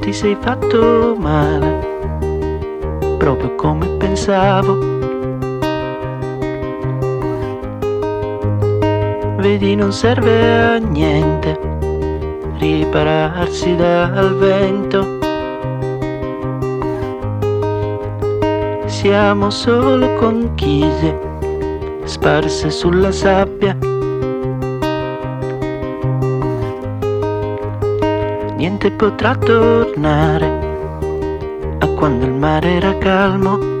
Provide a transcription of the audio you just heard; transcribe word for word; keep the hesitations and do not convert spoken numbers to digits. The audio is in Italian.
ti sei fatto male, proprio come pensavo. Vedi, non serve a niente ripararsi dal vento. Siamo solo conchiglie sparse sulla sabbia. Niente potrà tornare a quando il mare era calmo.